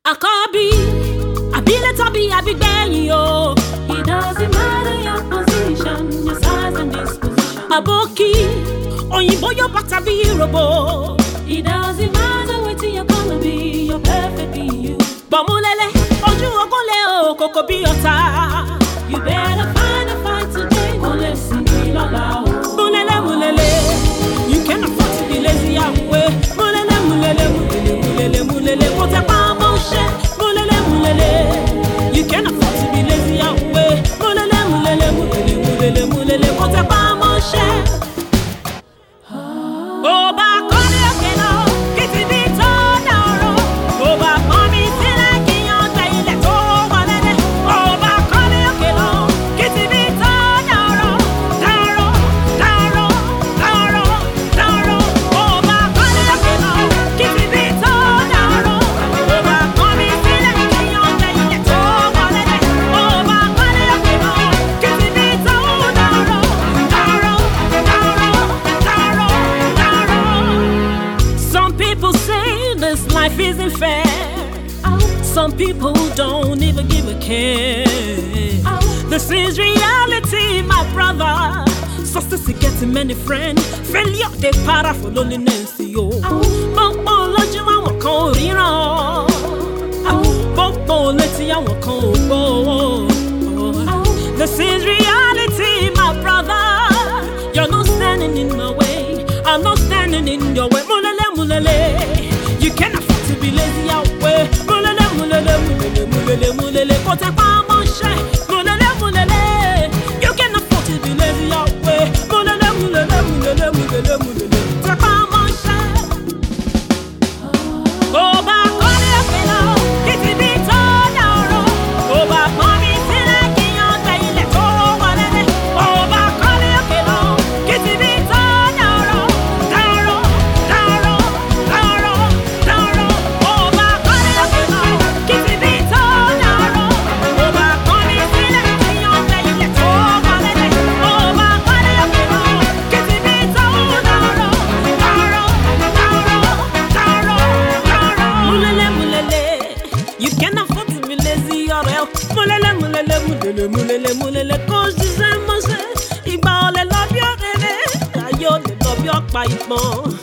Àkọ́bí, àbílẹ̀ tàbí àbígbẹ̀yìn o. It doesn't matter your position, your size and disposition. Àbókí, òyìnbó yóò bá tàbí ìròbó. It doesn't matter what you're gonna be, you're perfect being you. Bọ̀múlẹ́lẹ́, ojú ogúnlé o, kòkò bí ọ̀tá. You better find a fight today, kò lè sinmi lọ́la o. Múlẹ́lẹ́, you can't afford to be lazy àwẹ̀. Múlẹ́lẹ́, kò tẹ pa mọ́ ṣẹ́. Múlẹ́lẹ́, you can't afford to be lazy àwẹ̀. Múlẹ́lẹ́, kò tẹ pa mọ́ ṣẹ́. Ó bá kọ́lé òkè lọ, kí ti bí tó dàrú. Ó bá pọ́n mi sílẹ̀ kí yan tẹ ilẹ̀ tó wọlé dé. Ó bá kọ́lé òkè lọ, kí ti bí tó dàrú. Ó bá kọ́lé òkè lọ, kí ti bí tó dàrú. Ó bá pọ́n mi sílẹ̀ kí yan tẹ ilẹ̀ tó wọlé dé. Ó bá kọ́lé òkè lọ, kí ti bí tó dàrú. Some people say this life isn't fair. Some people don't even give a care. This is reality, my brother. Success is getting many friends. Failure they para for loneliness, yo. Bọ́pọ̀ lójú àwọn kan ò ríran. Bọ́pọ̀ létí àwọn kan ò gbọ́. This is reality, my brother. You're not standing in my way. I'm not standing in your way. Múlẹ́lẹ́, you can't afford to be lazy out way. Múlẹ́lẹ́, kò tẹ pa mọ́ ṣẹ́. Múlẹ́lẹ́, you can't afford to be lazy out way. Múlẹ́lẹ́, tẹ pa mọ́ ṣẹ́. Ó bá kọ́lé òkè lọ, kí ti bí tó dàrú. Ó bá pọ́n mi sílẹ̀ kí yan tẹ ilẹ̀ tó wọlé dé. Ó bá kọ́lé òkè lọ, kí ti bí tó dàrú. Ó bá kọ́lé òkè lọ, kí ti bí tó dàrú. Ó bá pọ́n mi sílẹ̀ kí yan tẹ ilẹ̀ tó wọlé dé. Ó bá kọ́lé òkè lọ, kí ti bí tó dàrú. Múlẹ́lẹ́, you can't afford to be lazy or else. Múlẹ́lẹ́, kò ṣiṣẹ́ mọ́ṣẹ́. Ìgbà ọ̀lẹ lọ bí ọ̀rẹ́rẹ́, ayé ọ̀lẹ lọ bí ọ̀pá ìpọ́n.